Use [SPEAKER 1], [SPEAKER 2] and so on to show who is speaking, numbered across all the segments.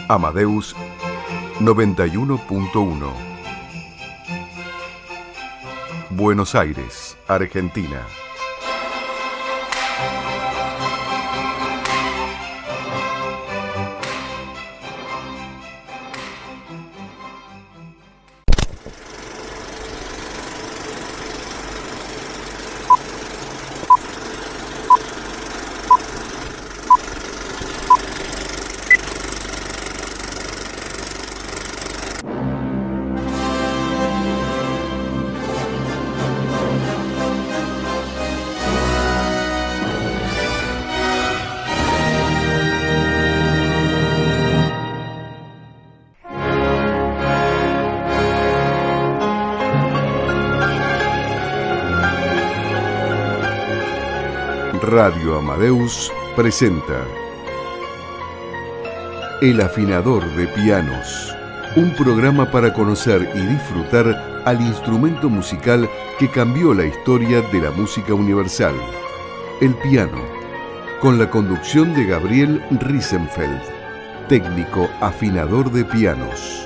[SPEAKER 1] Amadeus 91.1. Buenos Aires, Argentina. Radio Amadeus presenta El Afinador de Pianos, un programa para conocer y disfrutar al instrumento musical que cambió la historia de la música universal, el piano, con la conducción de Gabriel Riesenfeld, técnico afinador de pianos.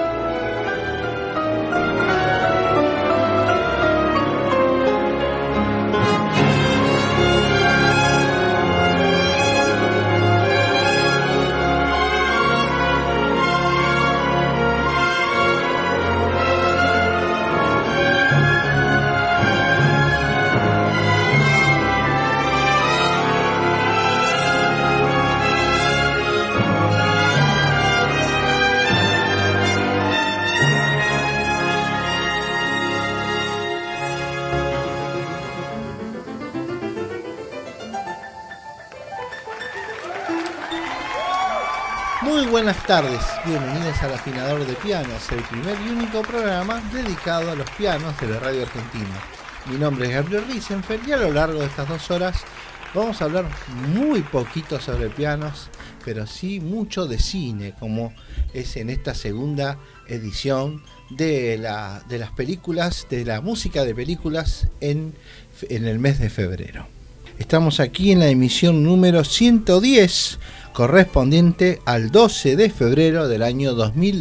[SPEAKER 2] Buenas tardes, bienvenidos al Afinador de Pianos, el primer y único programa dedicado a los pianos de la radio argentina. Mi nombre es Gabriel Riesenfeld y a lo largo de estas 2 horas vamos a hablar muy poquito sobre pianos, pero sí mucho de cine, como es en esta segunda edición de las películas, de la música de películas en el mes de febrero. Estamos aquí en la emisión número 110, correspondiente al 12 de febrero del año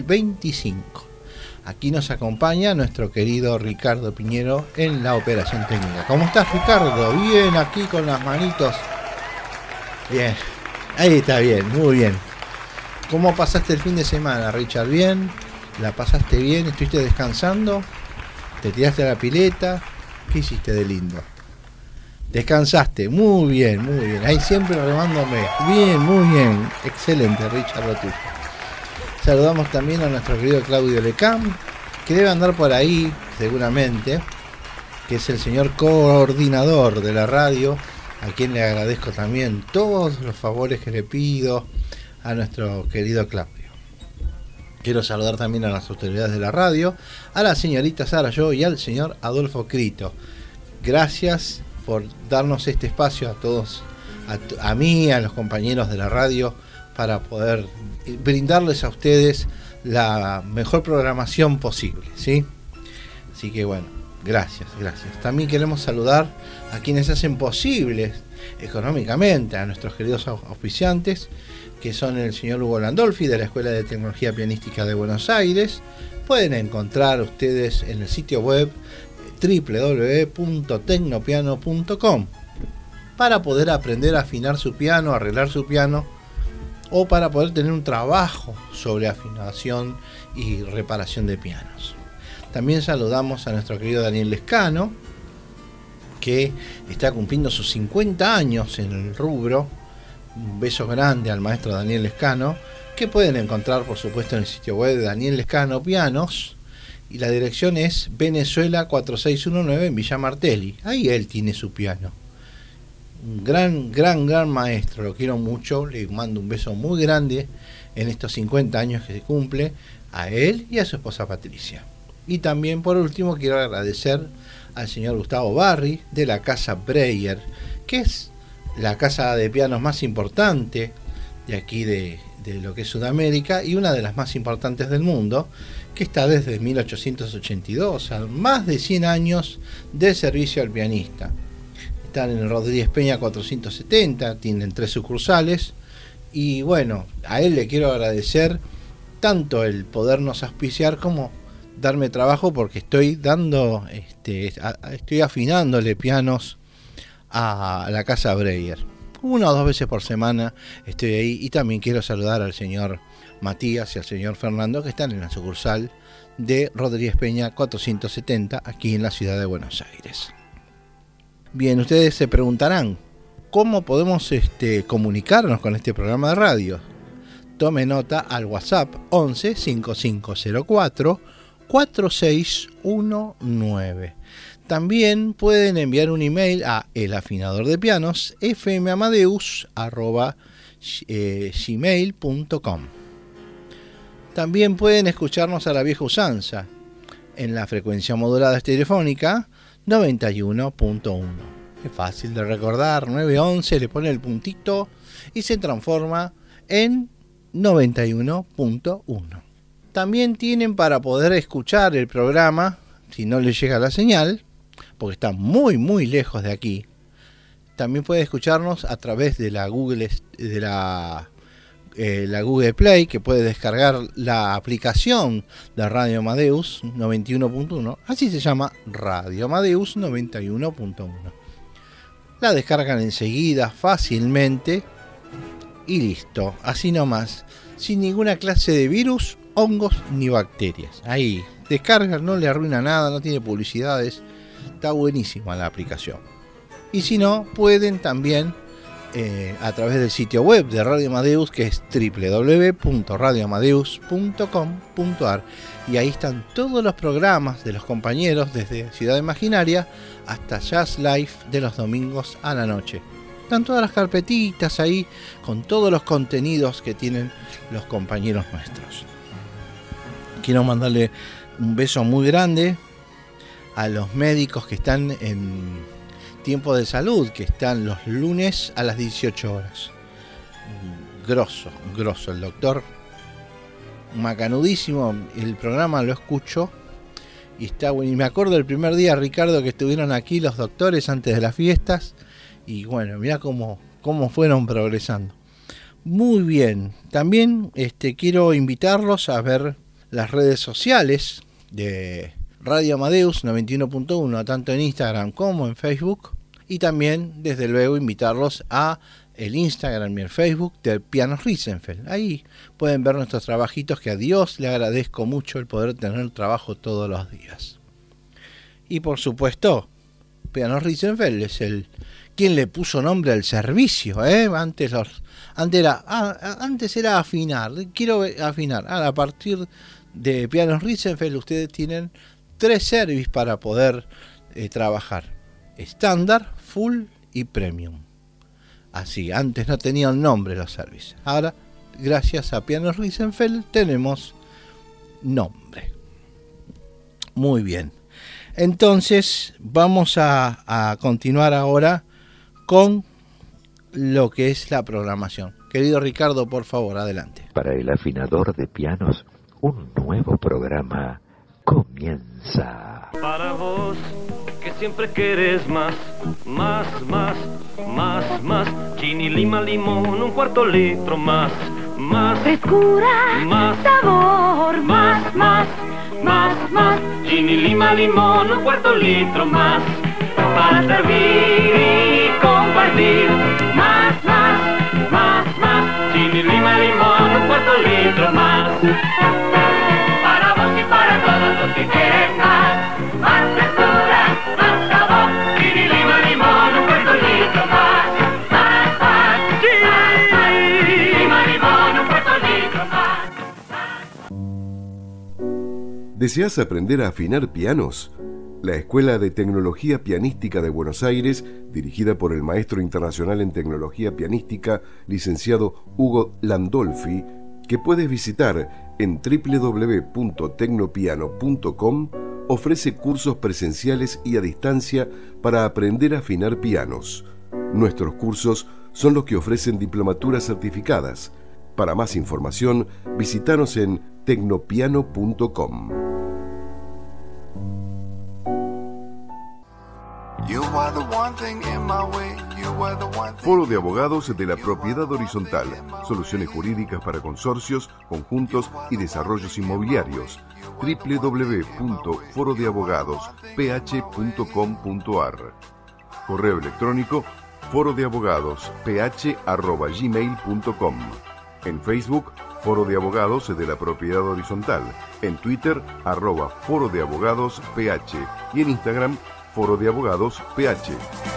[SPEAKER 2] 2025. Aquí nos acompaña nuestro querido Ricardo Piñero en la operación técnica. ¿Cómo estás, Ricardo? Bien, aquí con las manitos. Bien, ahí está bien, muy bien. ¿Cómo pasaste el fin de semana, Richard? ¿Bien? ¿La pasaste bien? ¿Estuviste descansando? ¿Te tiraste a la pileta? ¿Qué hiciste de lindo? Descansaste, muy bien, ahí siempre remándome, bien, muy bien, excelente, Richard, lo tuyo. Saludamos también a nuestro querido Claudio Lecam, que debe andar por ahí, seguramente, que es el señor coordinador de la radio, a quien le agradezco también todos los favores que le pido a nuestro querido Claudio. Quiero saludar también a las autoridades de la radio, a la señorita Sara Yo y al señor Adolfo Crito. Gracias por darnos este espacio a todos, a mí, a los compañeros de la radio, para poder brindarles a ustedes la mejor programación posible, ¿sí? Así que bueno, gracias. También queremos saludar a quienes hacen posibles económicamente a nuestros queridos auspiciantes, que son el señor Hugo Landolfi de la Escuela de Tecnología Pianística de Buenos Aires. Pueden encontrar ustedes en el sitio web www.tecnopiano.com para poder aprender a afinar su piano, arreglar su piano, o para poder tener un trabajo sobre afinación y reparación de pianos. También saludamos a nuestro querido Daniel Lescano, que está cumpliendo sus 50 años en el rubro. Un beso grande al maestro Daniel Lescano, que pueden encontrar por supuesto en el sitio web de Daniel Lescano Pianos. Y la dirección es Venezuela 4619 en Villa Martelli. Ahí él tiene su piano. Un gran maestro, lo quiero mucho. Le mando un beso muy grande en estos 50 años que se cumple a él y a su esposa Patricia. Y también por último quiero agradecer al señor Gustavo Barri de la Casa Breyer, que es la casa de pianos más importante de aquí de lo que es Sudamérica y una de las más importantes del mundo, que está desde 1882, a más de 100 años de servicio al pianista. Están en el Rodríguez Peña 470, tienen 3 sucursales Y bueno, a él le quiero agradecer tanto el podernos auspiciar como darme trabajo, porque estoy afinándole pianos a la casa Breyer. 1 o 2 veces por semana estoy ahí, y también quiero saludar al señor Matías y al señor Fernando, que están en la sucursal de Rodríguez Peña 470, aquí en la ciudad de Buenos Aires. Bien, ustedes se preguntarán, ¿cómo podemos comunicarnos con este programa de radio? Tome nota al WhatsApp 11 5504 4619. También pueden enviar un email a elafinadordepianos fmamadeus@gmail.com. También pueden escucharnos a la vieja usanza en la frecuencia modulada estereofónica 91.1. Es fácil de recordar, 911, le pone el puntito y se transforma en 91.1. También tienen, para poder escuchar el programa, si no les llega la señal, porque está muy muy lejos de aquí, también puede escucharnos a través de la Google Play, que puede descargar la aplicación de Radio Amadeus 91.1, así se llama, Radio Amadeus 91.1. La descargan enseguida, fácilmente, y listo, así nomás, sin ninguna clase de virus, hongos ni bacterias. Ahí, descargan, no le arruina nada, no tiene publicidades, está buenísima la aplicación. Y si no, pueden también a través del sitio web de Radio Amadeus, que es www.radioamadeus.com.ar, y ahí están todos los programas de los compañeros, desde Ciudad Imaginaria hasta Jazz Live de los domingos a la noche. Están todas las carpetitas ahí con todos los contenidos que tienen los compañeros nuestros. Quiero mandarle un beso muy grande a los médicos que están en Tiempo de Salud, que están los lunes a las 18 horas. Grosso, el doctor macanudísimo, el programa lo escucho y está bueno. Y me acuerdo el primer día, Ricardo, que estuvieron aquí los doctores antes de las fiestas, y bueno, mirá cómo fueron progresando. Muy bien, también quiero invitarlos a ver las redes sociales de Radio Amadeus 91.1, tanto en Instagram como en Facebook, y también desde luego invitarlos a el Instagram y el Facebook de Pianos Riesenfeld. Ahí pueden ver nuestros trabajitos, que a Dios le agradezco mucho el poder tener trabajo todos los días. Y por supuesto, Pianos Riesenfeld es quien le puso nombre al servicio, Antes era afinar, quiero afinar. A partir de Pianos Riesenfeld ustedes tienen 3 servicios para poder trabajar: estándar, full y premium. Así, antes no tenían nombre los servicios. Ahora, gracias a Pianos Riesenfeld, tenemos nombre. Muy bien. Entonces, vamos a continuar ahora con lo que es la programación. Querido Ricardo, por favor, adelante.
[SPEAKER 3] Para el afinador de pianos, un nuevo programa comienza.
[SPEAKER 4] Para vos, que siempre querés más, más, más, más, más. Chini, lima, limón, un cuarto litro más, más.
[SPEAKER 5] Frescura,
[SPEAKER 4] más,
[SPEAKER 5] sabor, más, más, más, más.
[SPEAKER 4] Chini, lima, limón, un cuarto litro más. Para servir y compartir, más, más, más, más. Chini, lima, limón, un cuarto litro más. Para vos y para todos los que quieren más. Más frescura, más sabor. Chini, lima, limón, un cuarto litro más. Más, más, más, más. Chini, lima, limón, un cuarto litro más.
[SPEAKER 1] ¿Deseas aprender a afinar pianos? La Escuela de Tecnología Pianística de Buenos Aires, dirigida por el maestro internacional en tecnología pianística, licenciado Hugo Landolfi, que puedes visitar en www.tecnopiano.com, ofrece cursos presenciales y a distancia para aprender a afinar pianos. Nuestros cursos son los que ofrecen diplomaturas certificadas. Para más información, visítanos en tecnopiano.com.
[SPEAKER 6] You are the one thing in my way. You
[SPEAKER 1] Foro de Abogados de la Propiedad Horizontal. Soluciones jurídicas para consorcios, conjuntos y desarrollos inmobiliarios. www.forodeabogadosph.com.ar. Correo electrónico forodeabogadosph@gmail.com. En Facebook, Foro de Abogados de la Propiedad Horizontal. En Twitter, @Foro de Abogados PH. Y en Instagram, Foro de Abogados PH.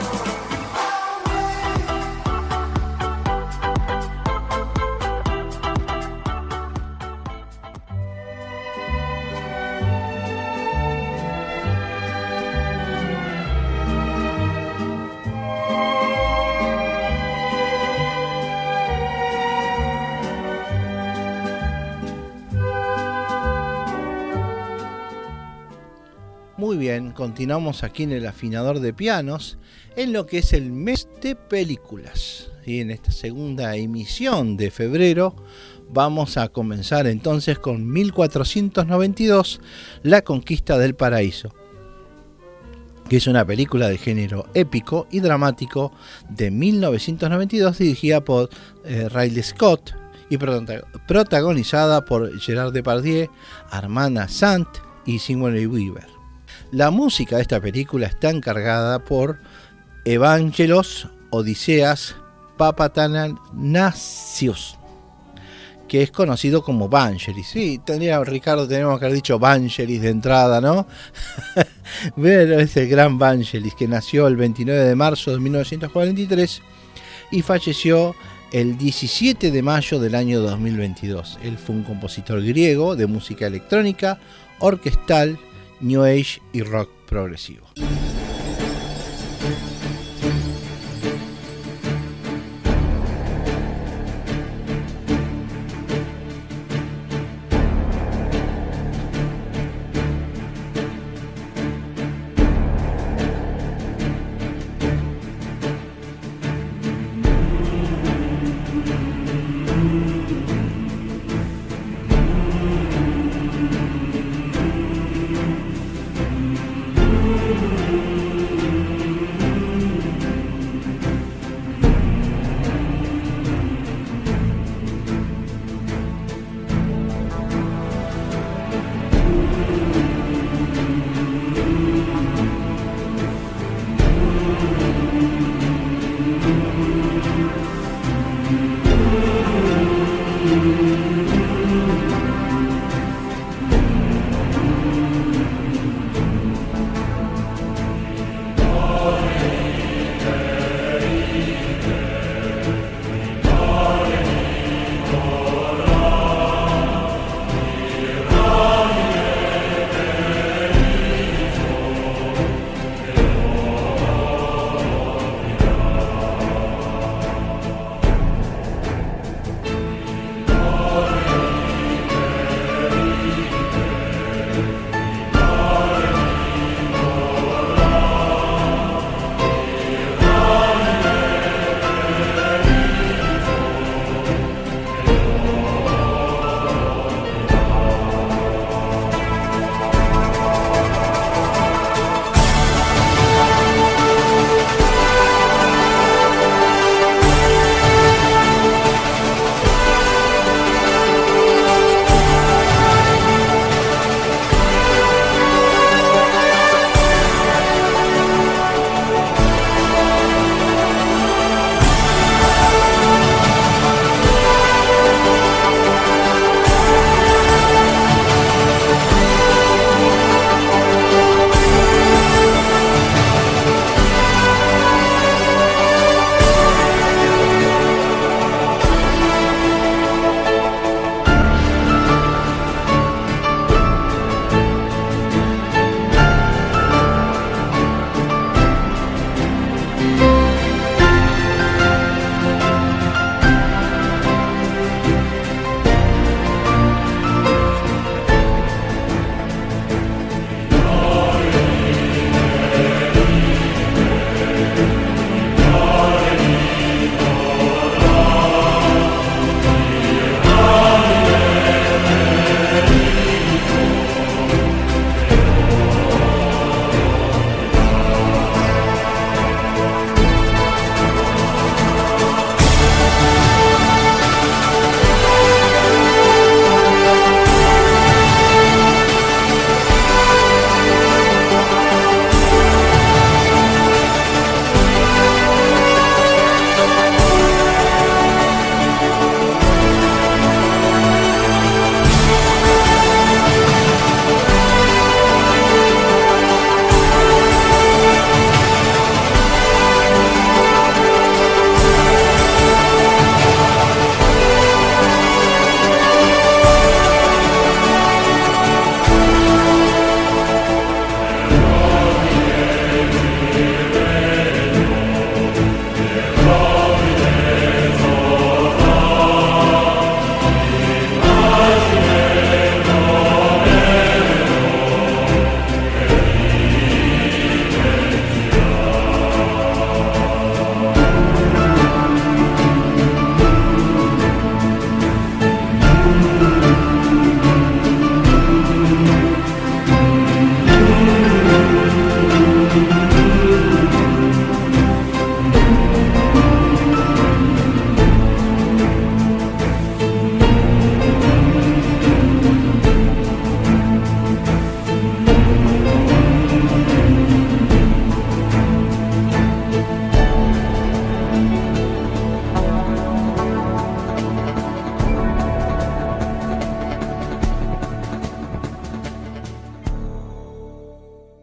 [SPEAKER 2] Muy bien, continuamos aquí en el afinador de pianos, en lo que es el mes de películas. Y en esta segunda emisión de febrero vamos a comenzar entonces con 1492, La Conquista del Paraíso, que es una película de género épico y dramático de 1992 dirigida por Ridley Scott y protagonizada por Gerard Depardieu, Armand Assant y Sigourney Weaver. La música de esta película está encargada por Evangelos Odiseas Papatanasios, que es conocido como Vangelis. Sí, Ricardo, tenemos que haber dicho Vangelis de entrada, ¿no? Pero es el gran Vangelis, que nació el 29 de marzo de 1943 y falleció el 17 de mayo del año 2022. Él fue un compositor griego de música electrónica, orquestal, New Age y rock progresivo.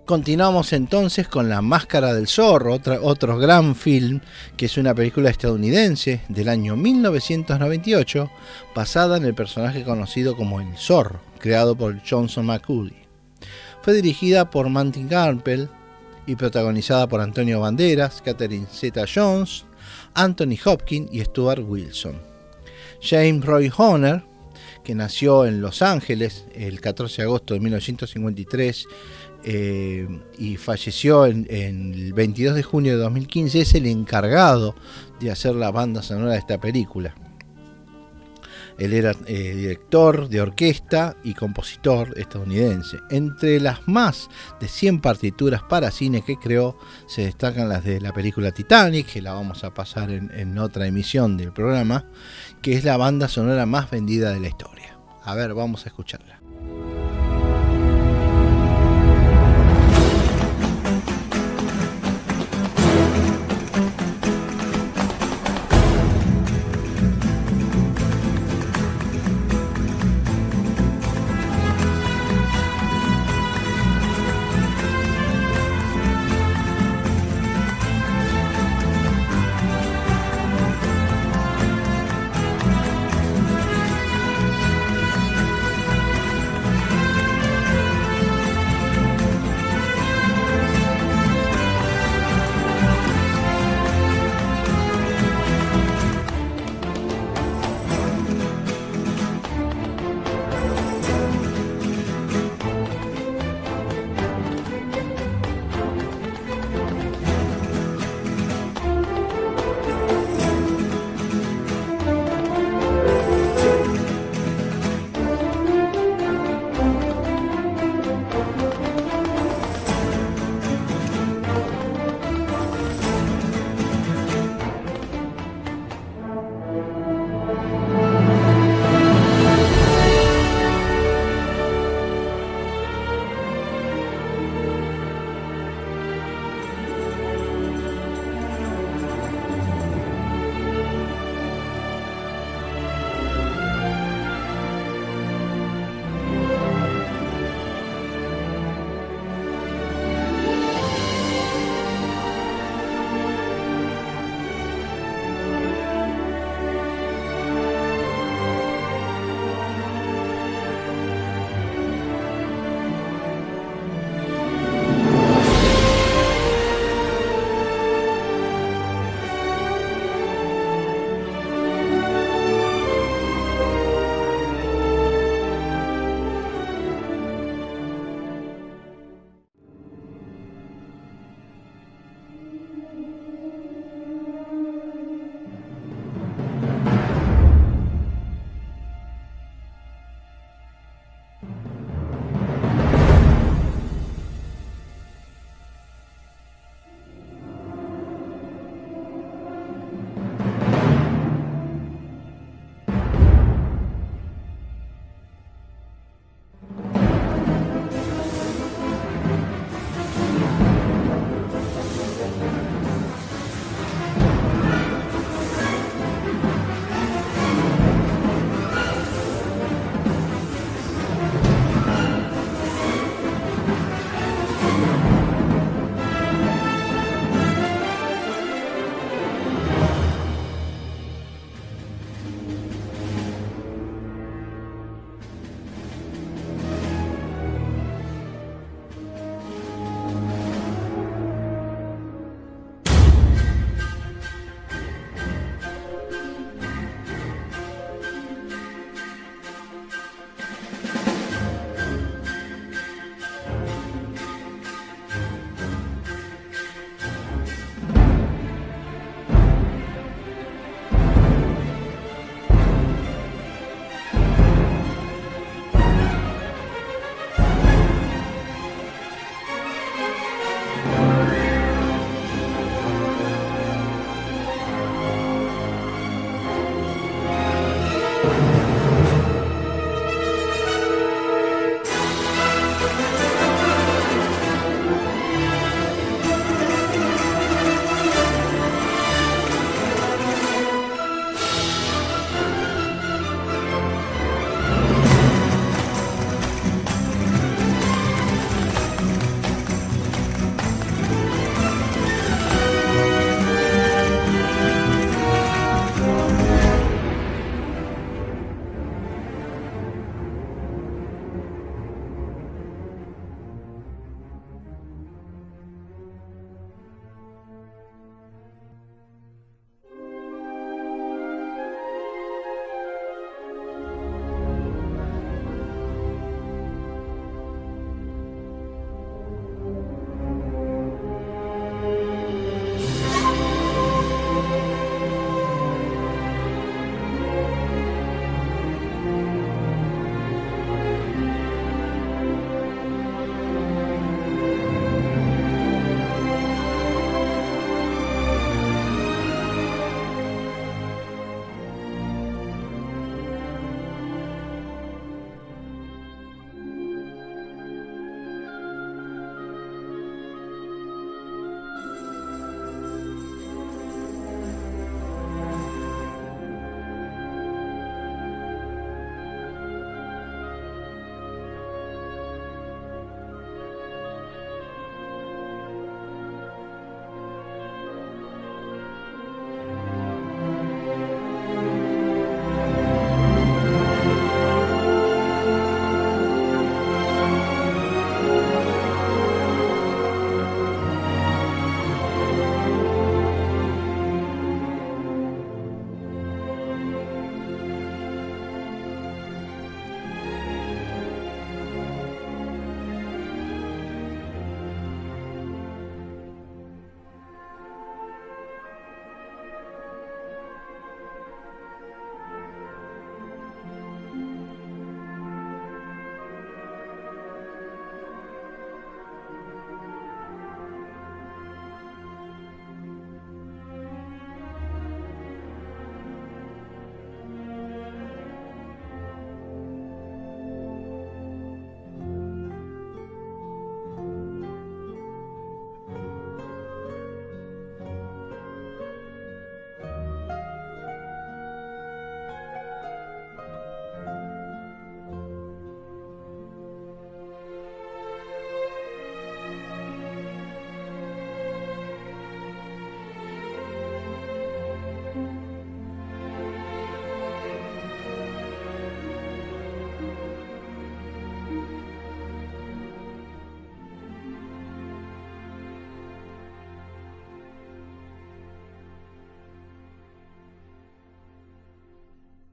[SPEAKER 2] Continuamos entonces con La Máscara del Zorro, otro gran film, que es una película estadounidense del año 1998, basada en el personaje conocido como el Zorro, creado por Johnson McCulley. Fue dirigida por Martin Campbell y protagonizada por Antonio Banderas, Catherine Zeta-Jones, Anthony Hopkins y Stuart Wilson. James Roy Horner, que nació en Los Ángeles el 14 de agosto de 1953 y falleció en el 22 de junio de 2015, es el encargado de hacer la banda sonora de esta película. Él era director de orquesta y compositor estadounidense. Entre las más de 100 partituras para cine que creó, se destacan las de la película Titanic, que la vamos a pasar en otra emisión del programa, que es la banda sonora más vendida de la historia. A ver, vamos a escucharla.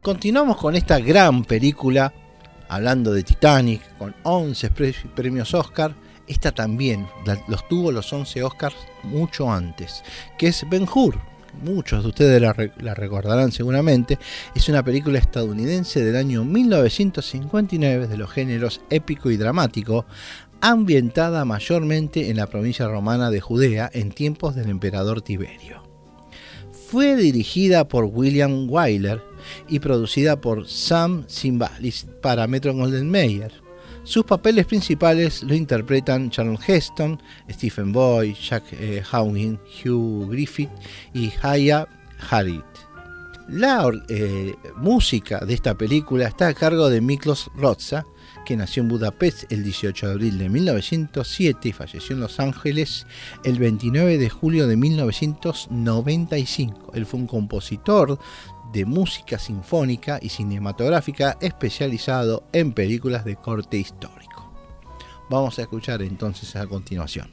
[SPEAKER 2] Continuamos con esta gran película, hablando de Titanic, con 11 premios Oscar. Esta también tuvo los 11 Oscars mucho antes, que es Ben-Hur. Muchos de ustedes la recordarán seguramente. Es una película estadounidense del año 1959 de los géneros épico y dramático, ambientada mayormente en la provincia romana de Judea en tiempos del emperador Tiberio. Fue dirigida por William Wyler y producida por Sam Zimbalist para Metro-Goldwyn-Mayer. Sus papeles principales lo interpretan Charlton Heston, Stephen Boyd, Jack Hawkins, Hugh Griffith y Haya Harriet. La música de esta película está a cargo de Miklos Rozsa, que nació en Budapest el 18 de abril de 1907 y falleció en Los Ángeles el 29 de julio de 1995. Él fue un compositor de música sinfónica y cinematográfica especializado en películas de corte histórico. Vamos a escuchar entonces a continuación.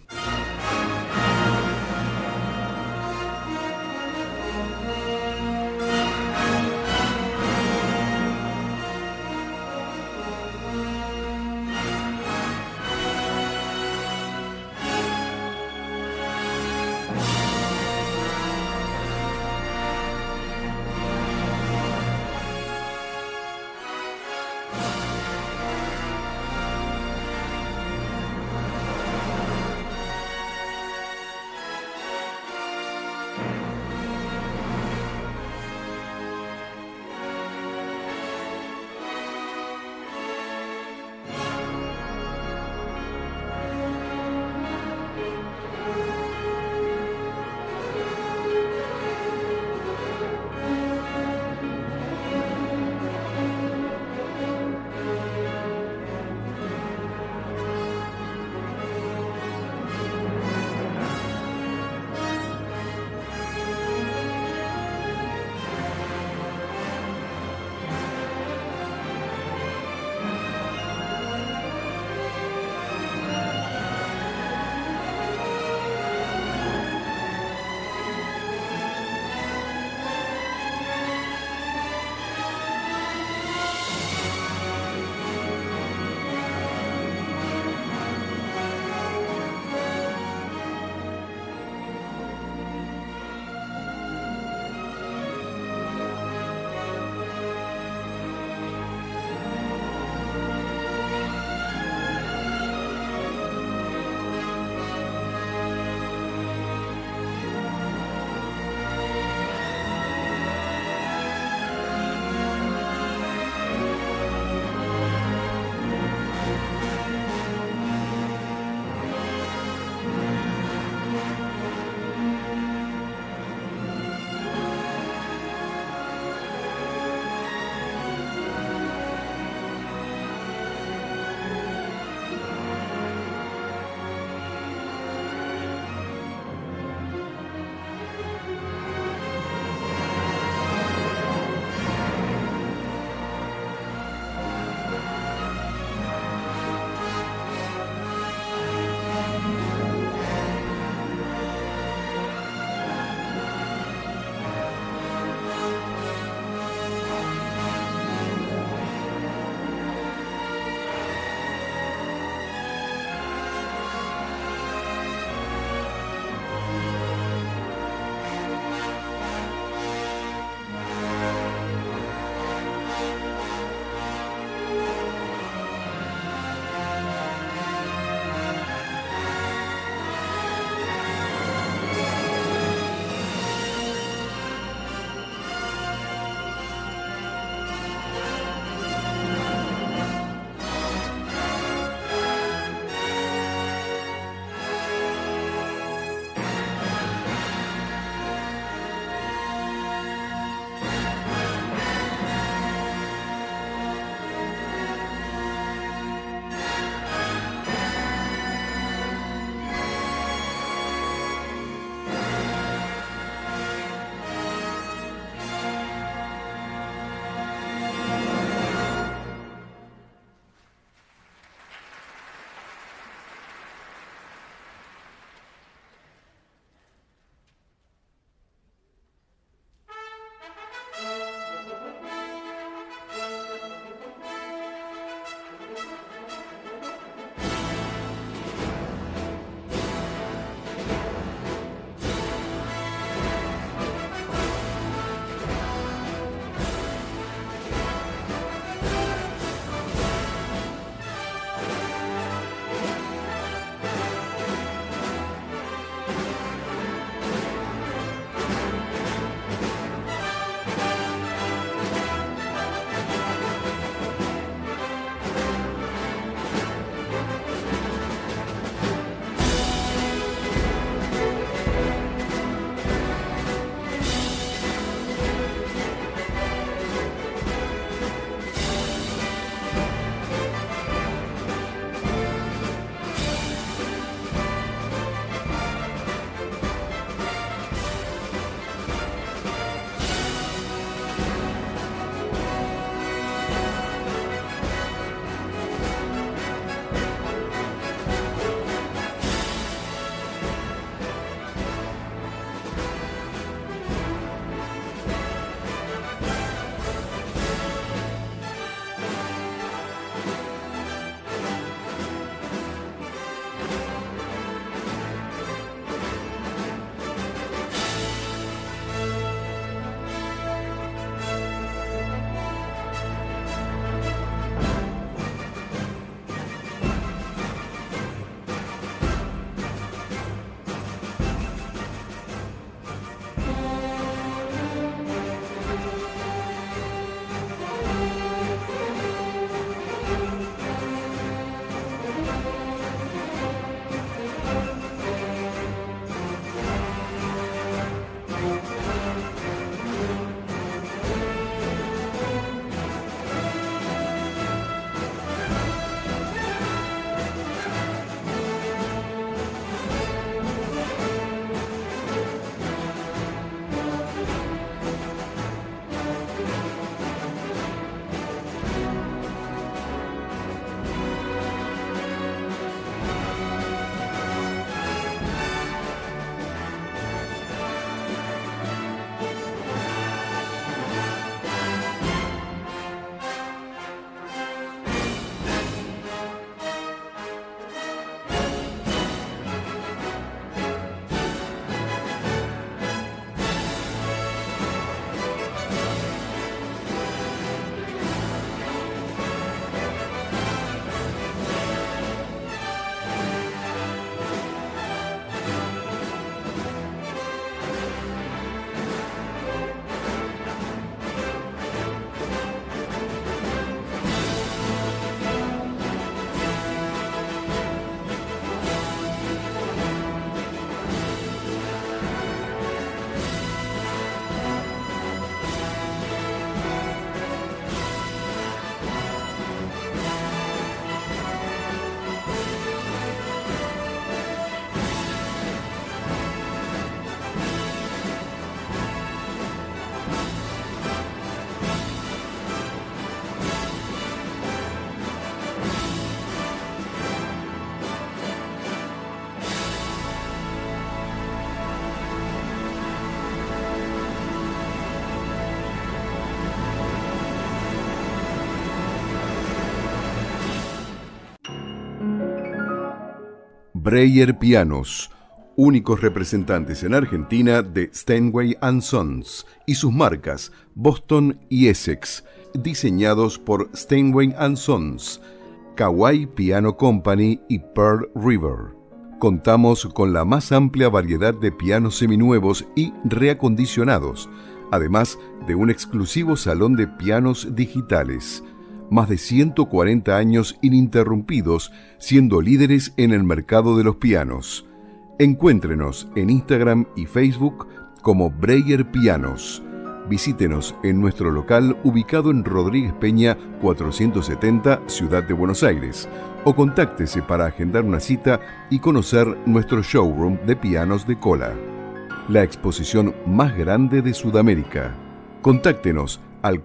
[SPEAKER 1] Breyer Pianos, únicos representantes en Argentina de Steinway & Sons y sus marcas Boston y Essex, diseñados por Steinway & Sons, Kawai Piano Company y Pearl River. Contamos con la más amplia variedad de pianos seminuevos y reacondicionados, además de un exclusivo salón de pianos digitales. Más de 140 años ininterrumpidos, siendo líderes en el mercado de los pianos. Encuéntrenos en Instagram y Facebook como Breyer Pianos. Visítenos en nuestro local ubicado en Rodríguez Peña 470, Ciudad de Buenos Aires, o contáctese para agendar una cita y conocer nuestro showroom de pianos de cola, la exposición más grande de Sudamérica. Contáctenos al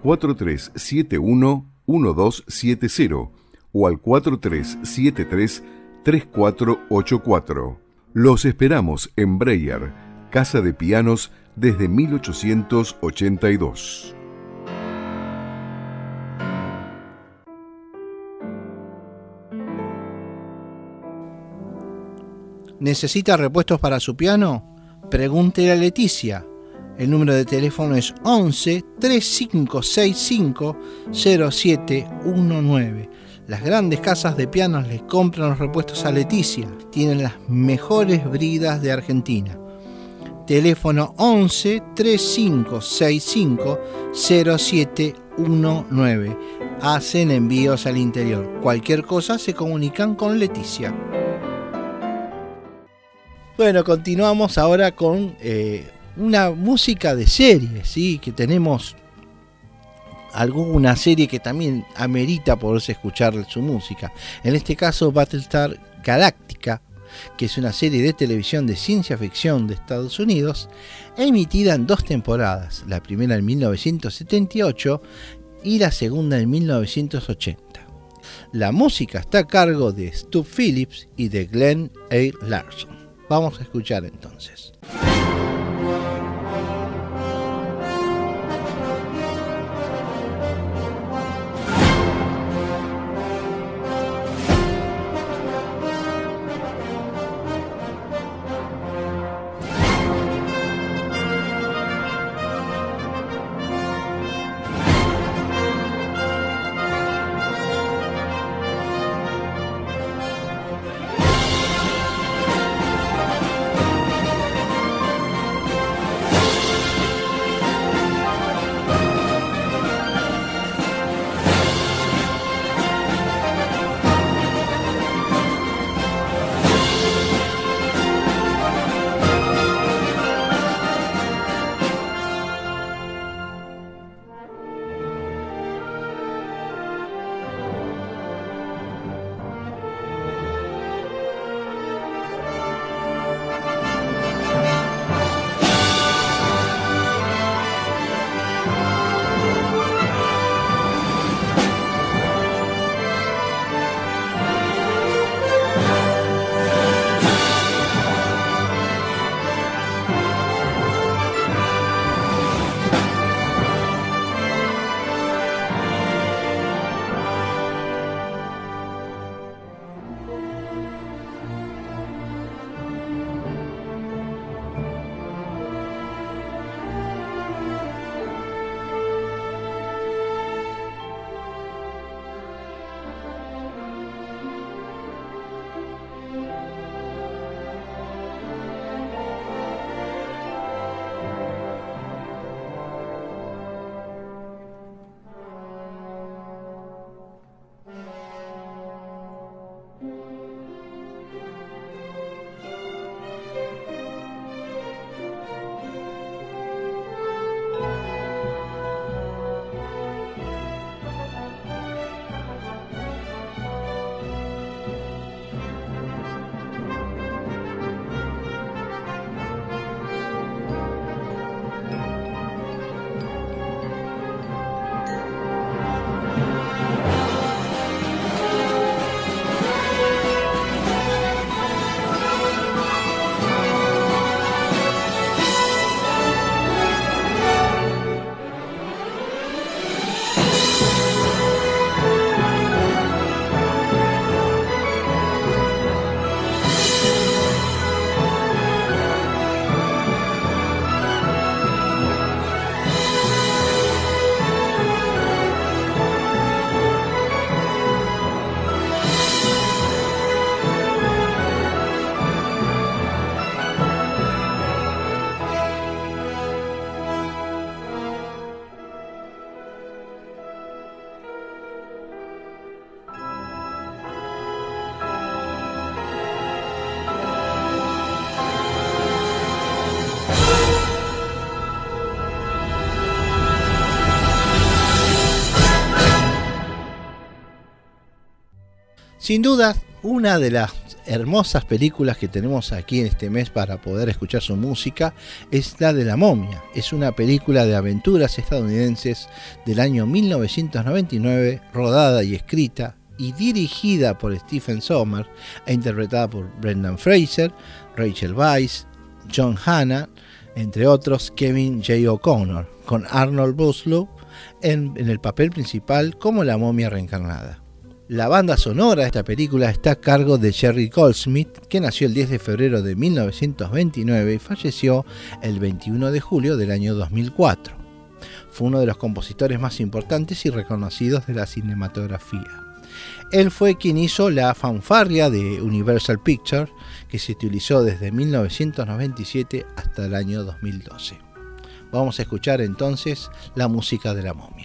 [SPEAKER 1] 4371-1270 o al 4373-3484. Los esperamos en Breyer, Casa de Pianos, desde 1882.
[SPEAKER 2] ¿Necesita repuestos para su piano? Pregúntele a Leticia. El número de teléfono es 11 3565 0719. Las grandes casas de pianos les compran los repuestos a Leticia. Tienen las mejores bridas de Argentina. Teléfono 11 3565 0719. Hacen envíos al interior. Cualquier cosa se comunican con Leticia. Bueno, continuamos ahora con una música de serie, ¿sí? Que tenemos alguna serie que también amerita poderse escuchar su música. En este caso, Battlestar Galactica, que es una serie de televisión de ciencia ficción de Estados Unidos, emitida en 2 temporadas, la primera en 1978 y la segunda en 1980. La música está a cargo de Stu Phillips y de Glenn A. Larson. Vamos a escuchar entonces. Sin duda, una de las hermosas películas que tenemos aquí en este mes para poder escuchar su música es la de La Momia. Es una película de aventuras estadounidenses del año 1999, rodada y escrita y dirigida por Stephen Sommers e interpretada por Brendan Fraser, Rachel Weisz, John Hannah, entre otros Kevin J. O'Connor, con Arnold Vosloo en el papel principal como la momia reencarnada. La banda sonora de esta película está a cargo de Jerry Goldsmith, que nació el 10 de febrero de 1929 y falleció el 21 de julio del año 2004. Fue uno de los compositores más importantes y reconocidos de la cinematografía. Él fue quien hizo la fanfarria de Universal Pictures, que se utilizó desde 1997 hasta el año 2012. Vamos a escuchar entonces la música de La Momia.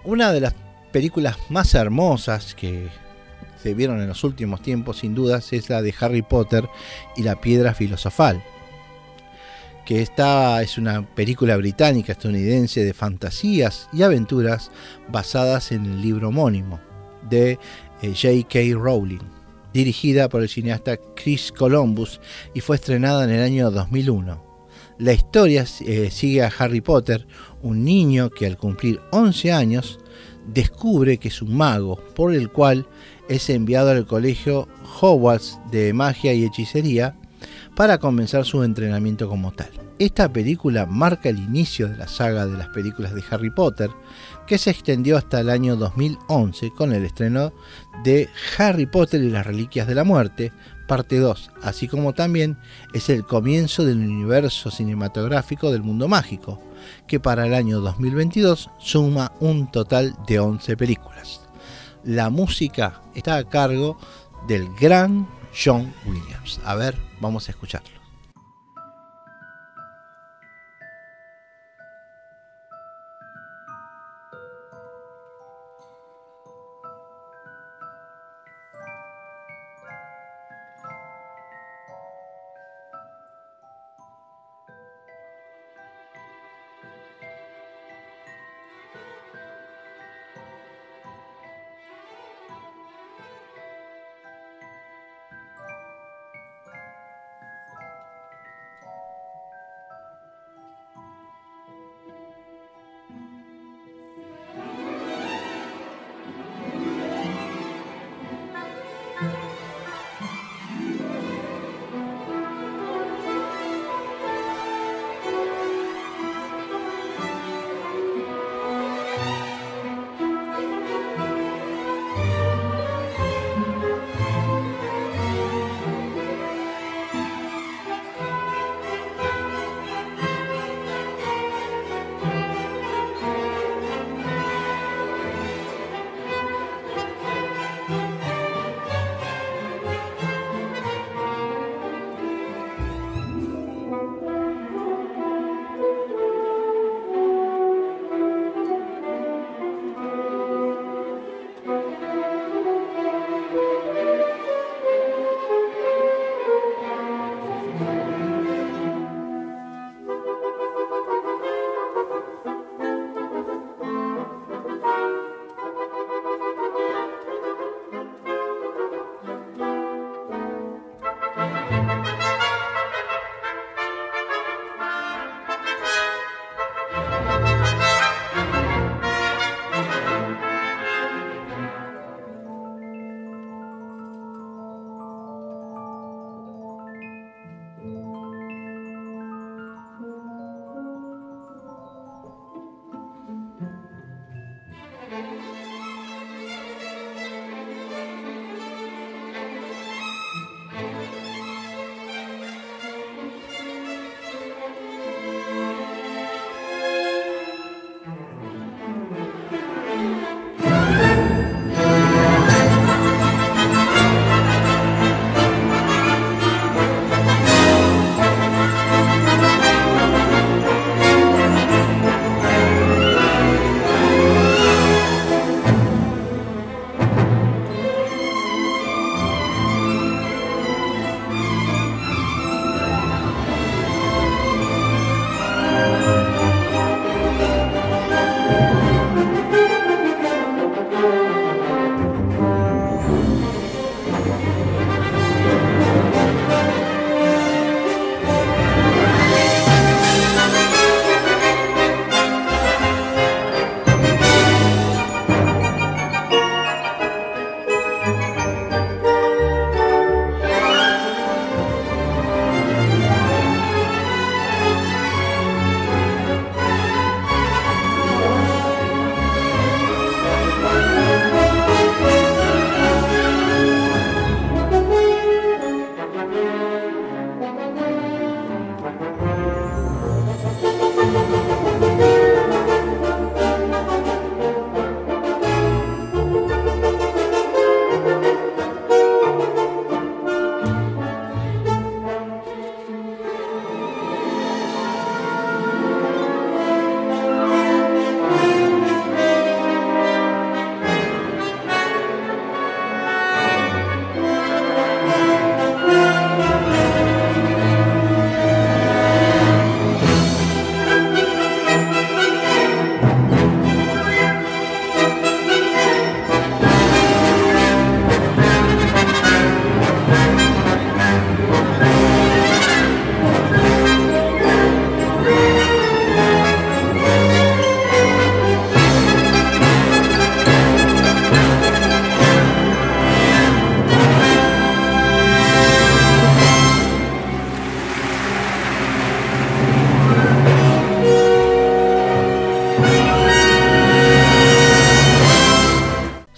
[SPEAKER 2] Una de las películas más hermosas que se vieron en los últimos tiempos, sin dudas, es la de Harry Potter y la Piedra Filosofal, que esta es una película británica estadounidense de fantasías y aventuras basadas en el libro homónimo de J.K. Rowling, dirigida por el cineasta Chris Columbus y fue estrenada en el año 2001. La historia sigue a Harry Potter, un niño que al cumplir 11 años descubre que es un mago, por el cual es enviado al colegio Hogwarts de magia y hechicería para comenzar su entrenamiento como tal. Esta película marca el inicio de la saga de las películas de Harry Potter, que se extendió hasta el año 2011 con el estreno de Harry Potter y las Reliquias de la Muerte, parte 2, así como también es el comienzo del universo cinematográfico del mundo mágico, que para el año 2022 suma un total de 11 películas. La música está a cargo del gran John Williams. A ver, vamos a escucharlo.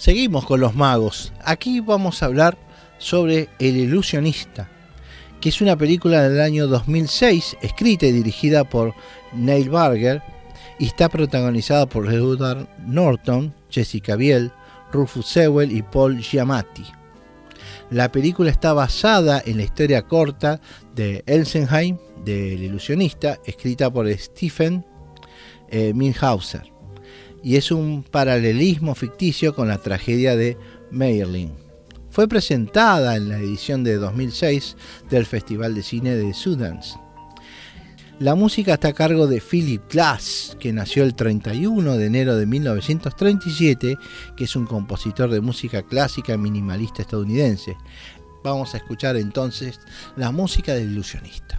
[SPEAKER 2] Seguimos con los magos. Aquí vamos a hablar sobre El ilusionista, que es una película del año 2006, escrita y dirigida por Neil Barger, y está protagonizada por Edward Norton, Jessica Biel, Rufus Sewell y Paul Giamatti. La película está basada en la historia corta de Elsenheim, del ilusionista, escrita por Stephen Milhauser, y es un paralelismo ficticio con la tragedia de Mayerling. Fue presentada en la edición de 2006 del Festival de Cine de Sundance. La música está a cargo de Philip Glass, que nació el 31 de enero de 1937, que es un compositor de música clásica minimalista estadounidense. Vamos a escuchar entonces la música del ilusionista.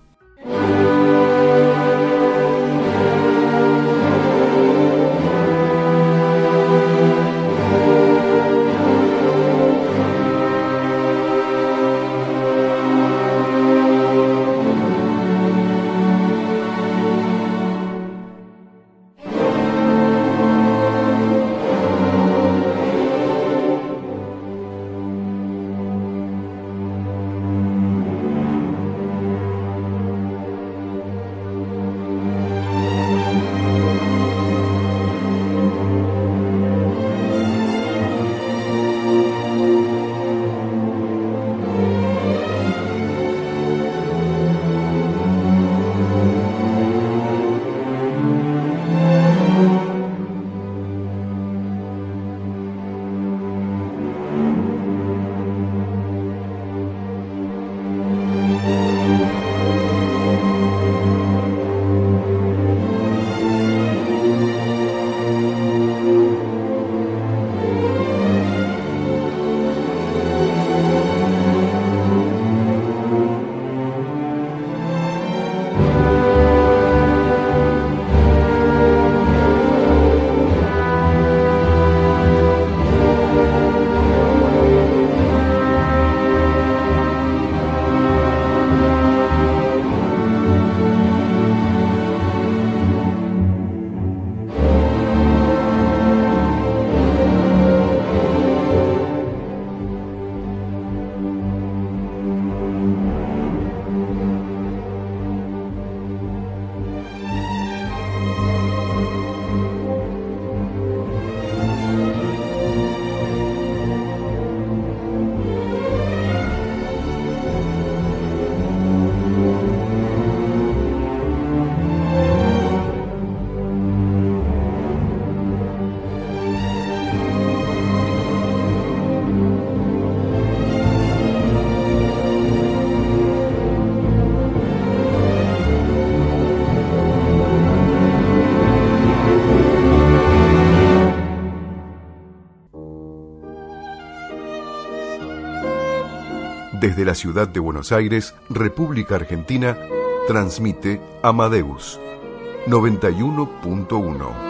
[SPEAKER 1] Desde la ciudad de Buenos Aires, República Argentina, transmite Amadeus 91.1.